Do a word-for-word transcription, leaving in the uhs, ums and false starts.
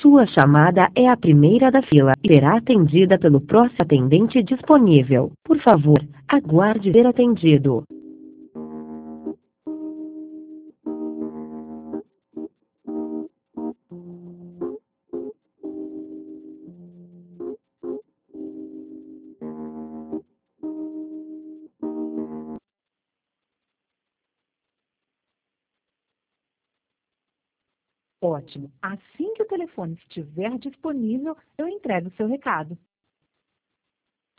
Sua chamada é a primeira da fila e será atendida pelo próximo atendente disponível. Por favor, aguarde ser atendido. Ótimo. Assim que o telefone estiver disponível, eu entrego o seu recado.